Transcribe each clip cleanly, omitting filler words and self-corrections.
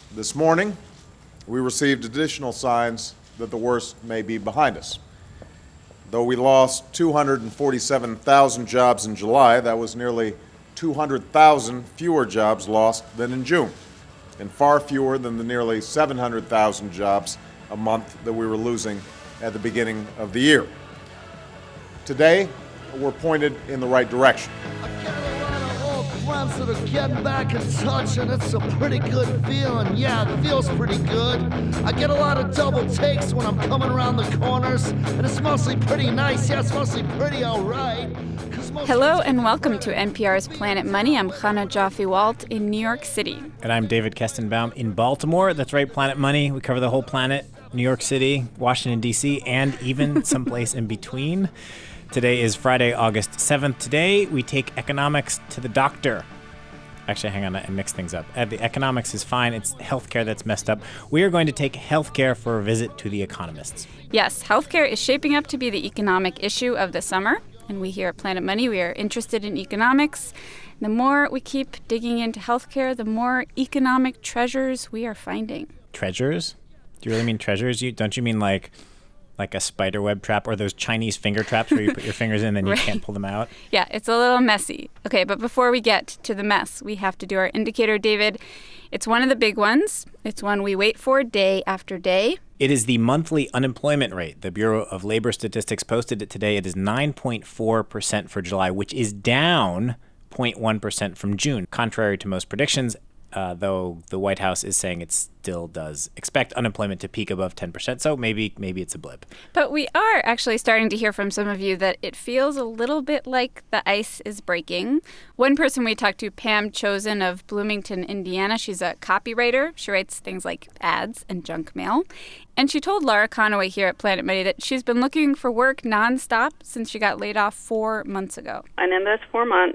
This morning, we received additional signs that the worst may be behind us. Though we lost 247,000 jobs in July, that was nearly 200,000 fewer jobs lost than in June, and far fewer than the nearly 700,000 jobs a month that we were losing at the beginning of the year. Today, we're pointed in the right direction. That are getting back in touch, and it's a pretty good feeling. Yeah, it feels pretty good. I get a lot of double takes when I'm coming around the corners, and it's mostly pretty nice. Yeah, it's mostly pretty all right. Hello and welcome to NPR's Planet Money. I'm Chana Joffe-Walt in New York City. And I'm David Kestenbaum in Baltimore. That's right, Planet Money. We cover the whole planet, New York City, Washington, D.C., and even someplace in between. Today is Friday, August 7th. Today, we take economics to the doctor. Actually, hang on, I mixed things up. The economics is fine. It's healthcare that's messed up. We are going to take healthcare for a visit to the economists. Yes, healthcare is shaping up to be the economic issue of the summer. And we here at Planet Money, we are interested in economics. The more we keep digging into healthcare, the more economic treasures we are finding. Treasures? Do you really mean treasures? Don't you mean like a spider web trap or those Chinese finger traps where you put your fingers in and you can't pull them out? Yeah, it's a little messy. Okay, but before we get to the mess, we have to do our indicator, David. It's one of the big ones. It's one we wait for day after day. It is the monthly unemployment rate. The Bureau of Labor Statistics posted it today. It is 9.4% for July, which is down 0.1% from June, contrary to most predictions. Though the White House is saying it still does expect unemployment to peak above 10%, so maybe it's a blip. But we are actually starting to hear from some of you that it feels a little bit like the ice is breaking. One person we talked to, Pam Chosen of Bloomington, Indiana, she's a copywriter. She writes things like ads and junk mail. And she told Laura Conaway here at Planet Money that she's been looking for work nonstop since she got laid off 4 months ago. And in those 4 months,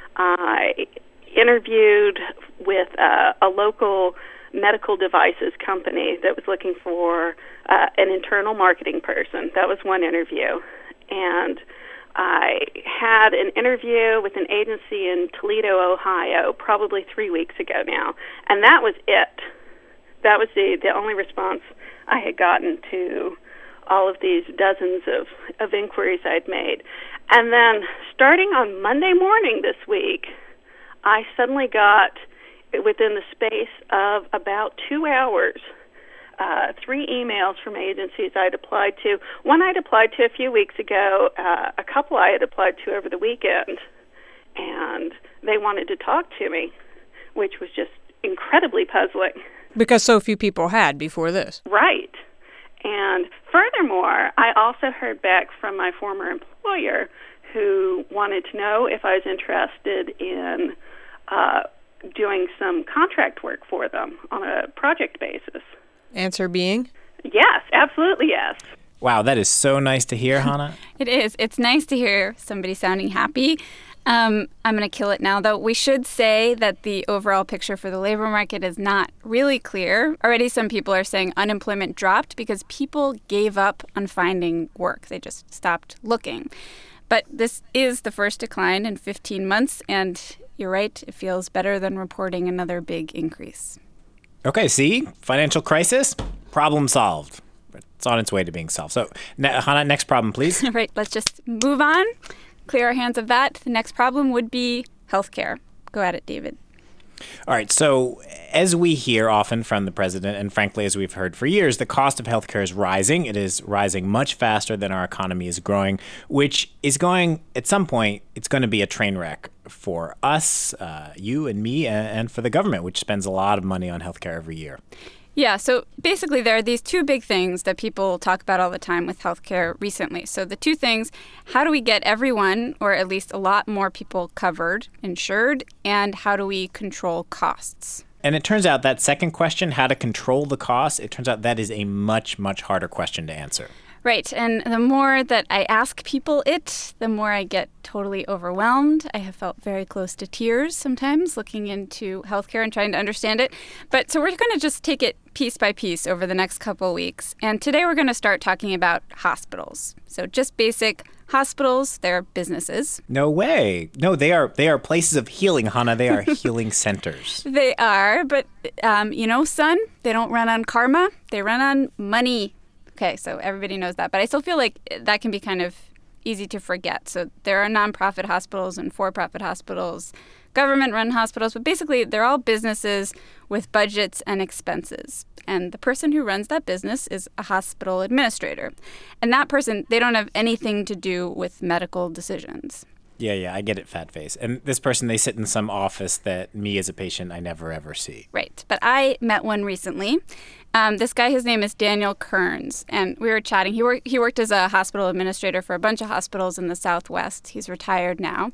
I interviewed with a local medical devices company that was looking for an internal marketing person. That was one interview. And I had an interview with an agency in Toledo, Ohio, probably 3 weeks ago now. And that was it. That was the only response I had gotten to all of these dozens of inquiries I'd made. And then starting on Monday morning this week, I suddenly got, within the space of about 2 hours, 3 emails from agencies I'd applied to. One I'd applied to a few weeks ago, a couple I had applied to over the weekend, and they wanted to talk to me, which was just incredibly puzzling. Because so few people had before this. Right. And furthermore, I also heard back from my former employer who wanted to know if I was interested in doing some contract work for them on a project basis. Answer being? Yes, absolutely yes. Wow, that is so nice to hear, Hannah. It is. It's nice to hear somebody sounding happy. I'm going to kill it now, though. We should say that the overall picture for the labor market is not really clear. Already some people are saying unemployment dropped because people gave up on finding work. They just stopped looking. But this is the first decline in 15 months, and you're right, it feels better than reporting another big increase. Okay, see? Financial crisis, problem solved. It's on its way to being solved. So, Hannah, next problem, please. Right, let's just move on. Clear our hands of that. The next problem would be healthcare. Go at it, David. All right. So as we hear often from the president, and frankly, as we've heard for years, the cost of healthcare is rising. It is rising much faster than our economy is growing, which is going, at some point, it's going to be a train wreck for us, you and me, and for the government, which spends a lot of money on healthcare every year. Yeah, so basically there are these two big things that people talk about all the time with healthcare recently. So the two things, how do we get everyone, or at least a lot more people covered, insured, and how do we control costs? And it turns out that second question, how to control the costs, it turns out that is a much, much harder question to answer. Right, and the more that I ask people it, the more I get totally overwhelmed. I have felt very close to tears sometimes looking into healthcare and trying to understand it. But so we're going to just take it piece by piece over the next couple of weeks. And today we're going to start talking about hospitals. So just basic Hospitals, they're businesses. No way. No, they are places of healing, Hannah. They are healing centers. They are, but, son, they don't run on karma. They run on money. Okay, so everybody knows that. But I still feel like that can be kind of easy to forget. So there are nonprofit hospitals and for-profit hospitals, government-run hospitals, but basically they're all businesses with budgets and expenses. And the person who runs that business is a hospital administrator. And that person, they don't have anything to do with medical decisions. Yeah, I get it, fat face. And this person, they sit in some office that me as a patient, I never ever see. Right. But I met one recently. This guy, his name is Daniel Kearns, and we were chatting. He worked as a hospital administrator for a bunch of hospitals in the Southwest. He's retired now.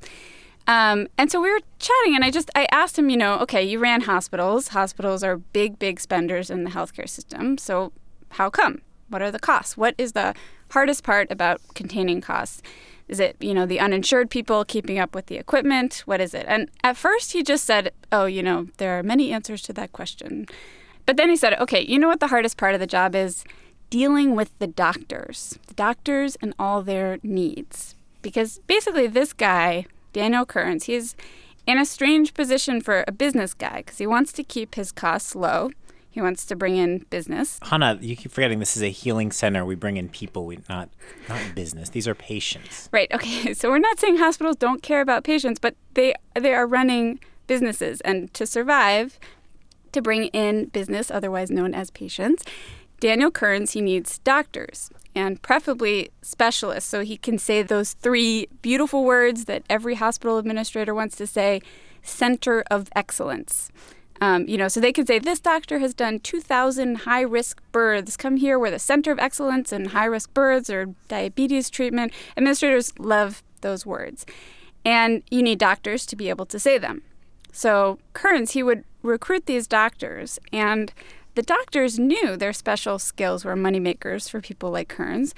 And so we were chatting, and I asked him, okay, you ran hospitals. Hospitals are big spenders in the healthcare system. So how come? What are the costs? What is the hardest part about containing costs? Is it, the uninsured people keeping up with the equipment? What is it? And at first he just said, there are many answers to that question. But then he said, okay, you know what the hardest part of the job is? Dealing with the doctors and all their needs. Because basically this guy, Daniel Kearns, he's in a strange position for a business guy because he wants to keep his costs low. He wants to bring in business. Hannah, you keep forgetting this is a healing center. We bring in people, not business. These are patients. Right. Okay. So we're not saying hospitals don't care about patients, but they are running businesses. And to survive, to bring in business, otherwise known as patients, Daniel Kearns, he needs doctors and preferably specialists so he can say those three beautiful words that every hospital administrator wants to say, center of excellence. So they could say, this doctor has done 2,000 high-risk births. Come here, we're the center of excellence in high-risk births or diabetes treatment. Administrators love those words. And you need doctors to be able to say them. So Kearns, he would recruit these doctors, and the doctors knew their special skills were moneymakers for people like Kearns.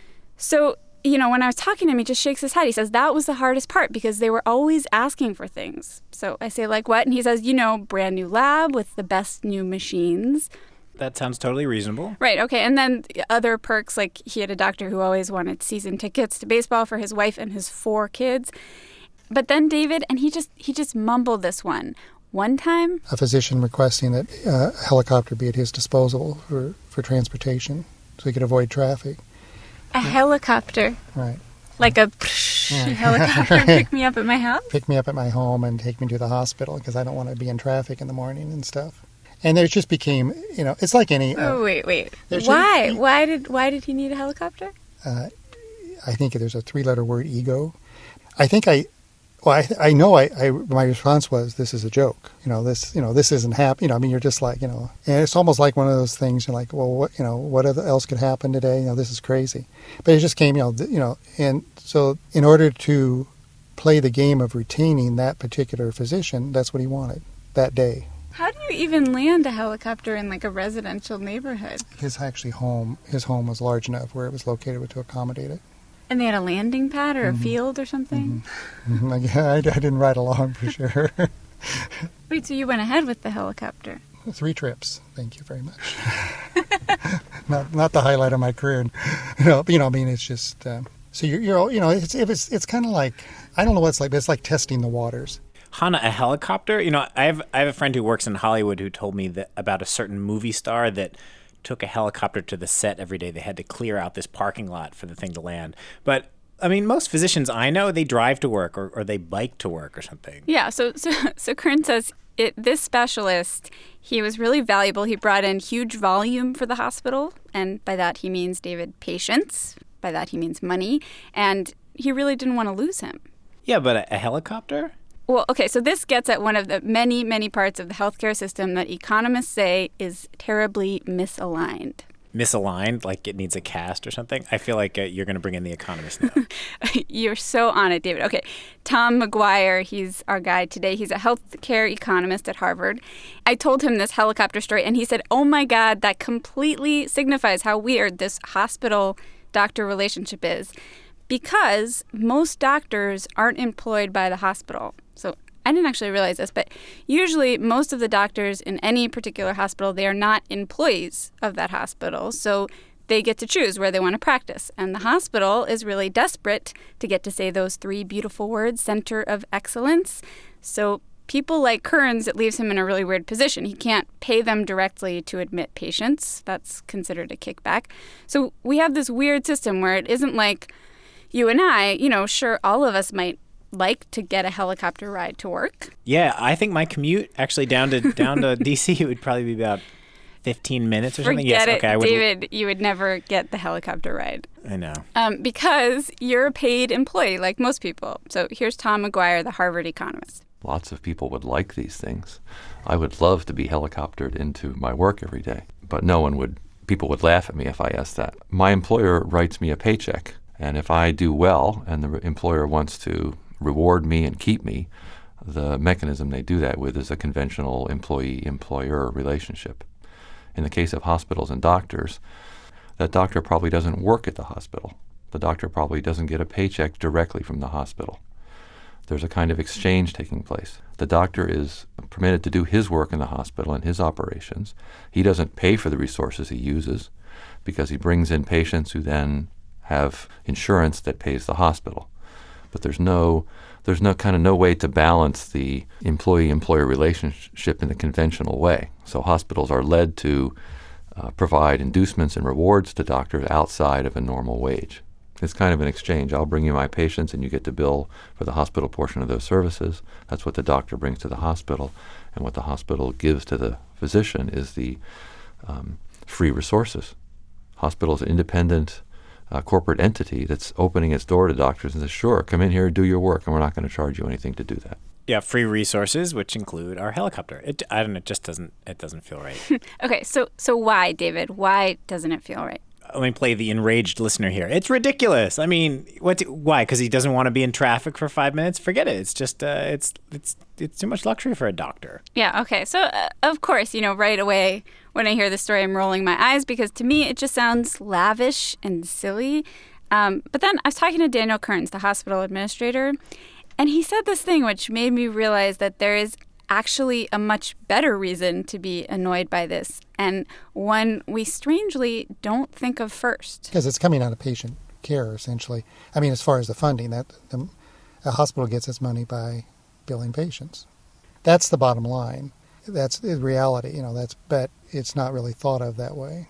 So when I was talking to him, he just shakes his head. He says, that was the hardest part because they were always asking for things. So I say, like what? And he says, brand new lab with the best new machines. That sounds totally reasonable. Right, okay. And then other perks, like he had a doctor who always wanted season tickets to baseball for his wife and his 4 kids. But then David, and he just mumbled this one time. A physician requesting that a helicopter be at his disposal for transportation so he could avoid traffic. A helicopter. Right. Like a helicopter pick me up at my house? Pick me up at my home and take me to the hospital because I don't want to be in traffic in the morning and stuff. And there just became, it's like any... wait. Why? Why did he need a helicopter? I think there's a 3-letter word, ego. I think my response was, this is a joke. This isn't happening. You're just like, and it's almost like one of those things. You're like, well, what else could happen today? This is crazy. But it just came, and so in order to play the game of retaining that particular physician, that's what he wanted that day. How do you even land a helicopter in like a residential neighborhood? His home was large enough where it was located to accommodate it. And they had a landing pad or a field or something? Mm-hmm. I didn't ride along for sure. Wait, so you went ahead with the helicopter? 3 trips. Thank you very much. not the highlight of my career. It's just so it's kind of like, I don't know what it's like, but it's like testing the waters. Hannah, a helicopter? I have a friend who works in Hollywood who told me that about a certain movie star that took a helicopter to the set every day. They had to clear out this parking lot for the thing to land. But most physicians I know, they drive to work or they bike to work or something. Yeah. So Kearns says this specialist, he was really valuable. He brought in huge volume for the hospital, and by that he means, David, patients. By that he means money, and he really didn't want to lose him. Yeah, but a helicopter? Well, okay, so this gets at one of the many, many parts of the healthcare system that economists say is terribly misaligned. Misaligned? Like it needs a cast or something? I feel like you're going to bring in the economist now. You're so on it, David. Okay, Tom McGuire, he's our guy today. He's a healthcare economist at Harvard. I told him this helicopter story, and he said, oh my God, that completely signifies how weird this hospital-doctor relationship is. Because most doctors aren't employed by the hospital. So I didn't actually realize this, but usually most of the doctors in any particular hospital, they are not employees of that hospital. So they get to choose where they want to practice. And the hospital is really desperate to get to say those three beautiful words, center of excellence. So people like Kearns, it leaves him in a really weird position. He can't pay them directly to admit patients. That's considered a kickback. So we have this weird system where it isn't like you and I, sure, all of us might like to get a helicopter ride to work. Yeah, I think my commute actually down to DC would probably be about 15 minutes or something. Forget Yes, it, okay, I would. David, you would never get the helicopter ride. I know. Because you're a paid employee like most people. So here's Tom McGuire, the Harvard economist. Lots of people would like these things. I would love to be helicoptered into my work every day, but people would laugh at me if I asked that. My employer writes me a paycheck, and if I do well and the employer wants to reward me and keep me, the mechanism they do that with is a conventional employee-employer relationship. In the case of hospitals and doctors, that doctor probably doesn't work at the hospital. The doctor probably doesn't get a paycheck directly from the hospital. There's a kind of exchange taking place. The doctor is permitted to do his work in the hospital and his operations. He doesn't pay for the resources he uses because he brings in patients who then have insurance that pays the hospital. But there's no way to balance the employee-employer relationship in the conventional way. So hospitals are led to provide inducements and rewards to doctors outside of a normal wage. It's kind of an exchange. I'll bring you my patients and you get to bill for the hospital portion of those services. That's what the doctor brings to the hospital. And what the hospital gives to the physician is the free resources. Hospital is an independent corporate entity that's opening its door to doctors and says, sure, come in here, do your work, and we're not going to charge you anything to do that. Yeah, free resources, which include our helicopter. I don't know, it doesn't feel right. Okay, so why, David? Why doesn't it feel right? Let me play the enraged listener here. It's ridiculous. I mean, why? Because he doesn't want to be in traffic for 5 minutes? Forget it. It's just it's too much luxury for a doctor. Yeah. Okay. So of course, right away when I hear the story, I'm rolling my eyes because to me it just sounds lavish and silly. But then I was talking to Daniel Kearns, the hospital administrator, and he said this thing which made me realize that there is actually a much better reason to be annoyed by this, and one we strangely don't think of first. Because it's coming out of patient care, essentially. I mean, as far as the funding, that a hospital gets its money by billing patients. That's the bottom line. That's the reality. But it's not really thought of that way.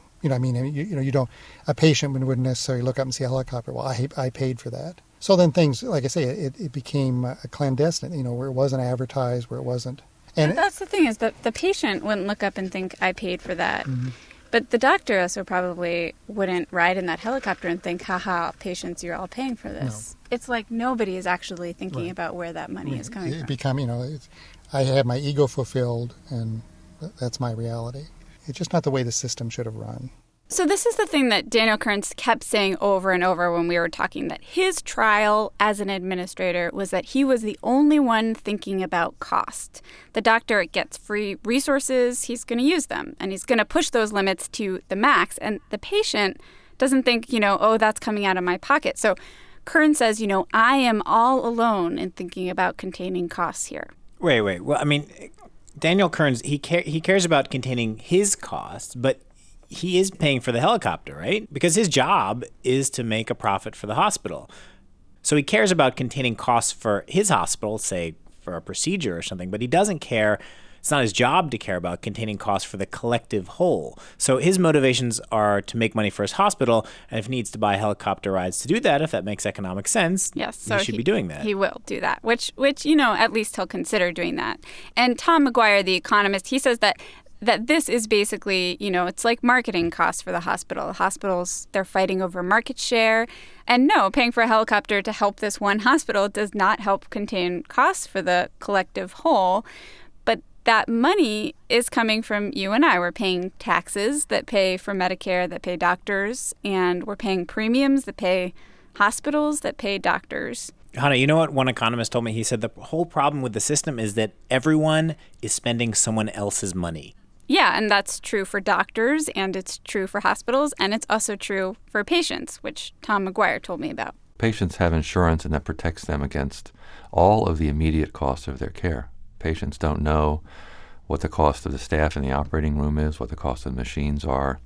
You don't. A patient wouldn't necessarily look up and see a helicopter. Well, I paid for that. So then things, like I say, it became a clandestine. Where it wasn't advertised, where it wasn't. And but that's the thing is that the patient wouldn't look up and think, I paid for that. Mm-hmm. But the doctor also probably wouldn't ride in that helicopter and think, haha, patients, you're all paying for this. No. It's like nobody is actually thinking about where that money is coming from. I have my ego fulfilled, and that's my reality. It's just not the way the system should have run. So this is the thing that Daniel Kearns kept saying over and over when we were talking, that his trial as an administrator was that he was the only one thinking about cost. The doctor gets free resources, he's going to use them, and he's going to push those limits to the max. And the patient doesn't think, oh, that's coming out of my pocket. So Kearns says, I am all alone in thinking about containing costs here. Wait. Well, I mean, Daniel Kearns, he cares about containing his costs, but he is paying for the helicopter, right? Because his job is to make a profit for the hospital. So he cares about containing costs for his hospital, say for a procedure or something, but he doesn't care. It's not his job to care about containing costs for the collective whole. So his motivations are to make money for his hospital, and if he needs to buy helicopter rides to do that, if that makes economic sense, yes, so he should be doing that. He will do that, which at least he'll consider doing that. And Tom McGuire, the economist, he says that this is basically, it's like marketing costs for the hospital. The hospitals, they're fighting over market share. And no, paying for a helicopter to help this one hospital does not help contain costs for the collective whole. But that money is coming from you and I. We're paying taxes that pay for Medicare, that pay doctors, and we're paying premiums that pay hospitals, that pay doctors. Hannah, you know what one economist told me? He said the whole problem with the system is that everyone is spending someone else's money. Yeah, and that's true for doctors, and it's true for hospitals, and it's also true for patients, which Tom McGuire told me about. Patients have insurance, and that protects them against all of the immediate costs of their care. Patients don't know what the cost of the staff in the operating room is, what the cost of the machines are.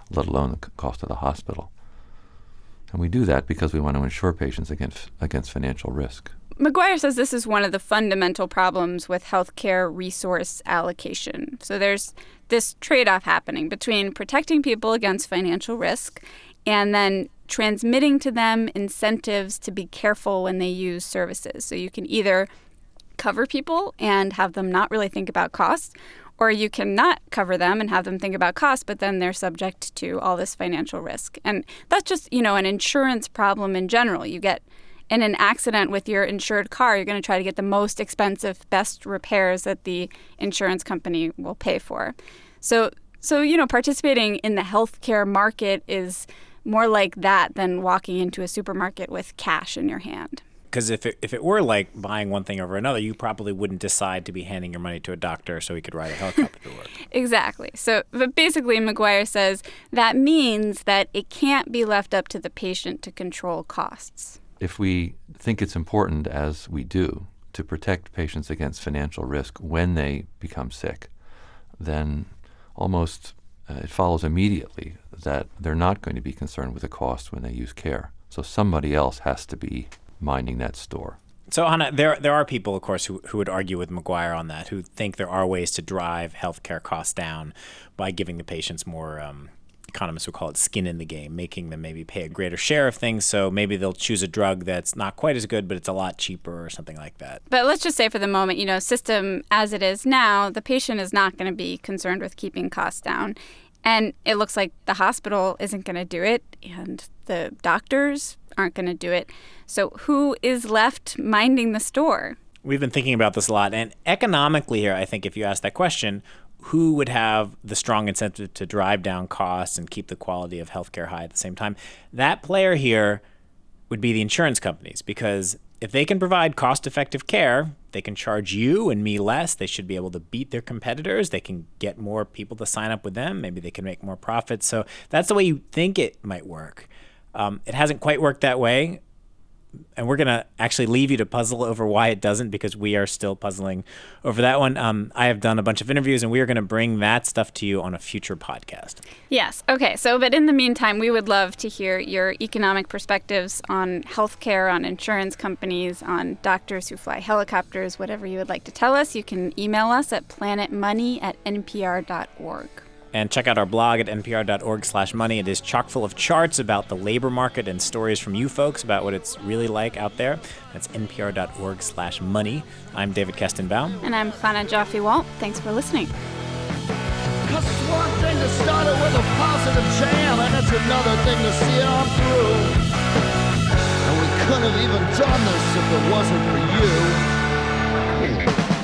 let alone the cost of the hospital. And we do that because we want to insure patients against financial risk. McGuire says this is one of the fundamental problems with healthcare resource allocation. So there's this trade-off happening between protecting people against financial risk and then transmitting to them incentives to be careful when they use services. So you can either cover people and have them not really think about costs, or you can not cover them and have them think about costs, but then they're subject to all this financial risk. And that's just, an insurance problem in general. You get in an accident with your insured car, you're going to try to get the most expensive, best repairs that the insurance company will pay for. So participating in the healthcare market is more like that than walking into a supermarket with cash in your hand. Because if it were like buying one thing over another, you probably wouldn't decide to be handing your money to a doctor so he could ride a helicopter to work. Exactly. So, but basically, McGuire says that means that it can't be left up to the patient to control costs. If we think it's important, as we do, to protect patients against financial risk when they become sick, then almost it follows immediately that they're not going to be concerned with the cost when they use care. So somebody else has to be minding that store. So, Hannah, there are people, of course, who would argue with McGuire on that, who think there are ways to drive healthcare costs down by giving the patients more, economists would call it skin in the game, making them maybe pay a greater share of things. So maybe they'll choose a drug that's not quite as good, but it's a lot cheaper or something like that. But let's just say for the moment, system as it is now, the patient is not going to be concerned with keeping costs down. And it looks like the hospital isn't going to do it, and the doctors aren't going to do it. So who is left minding the store? We've been thinking about this a lot. And economically here, I think if you ask that question, who would have the strong incentive to drive down costs and keep the quality of healthcare high at the same time? That player here would be the insurance companies, because if they can provide cost-effective care, they can charge you and me less. They should be able to beat their competitors. They can get more people to sign up with them. Maybe they can make more profits. So that's the way you think it might work. It hasn't quite worked that way. And we're going to actually leave you to puzzle over why it doesn't, because we are still puzzling over that one. I have done a bunch of interviews, and we are going to bring that stuff to you on a future podcast. Yes. Okay. But in the meantime, we would love to hear your economic perspectives on healthcare, on insurance companies, on doctors who fly helicopters, whatever you would like to tell us. You can email us at planetmoney@npr.org. And check out our blog at npr.org/money. It is chock full of charts about the labor market and stories from you folks about what it's really like out there. That's npr.org/money. I'm David Kestenbaum. And I'm Chana Joffe-Walt. Thanks for listening. 'Cause it's one thing to start it with a positive jam, and it's another thing to see it on through. And we couldn't have even done this if it wasn't for you.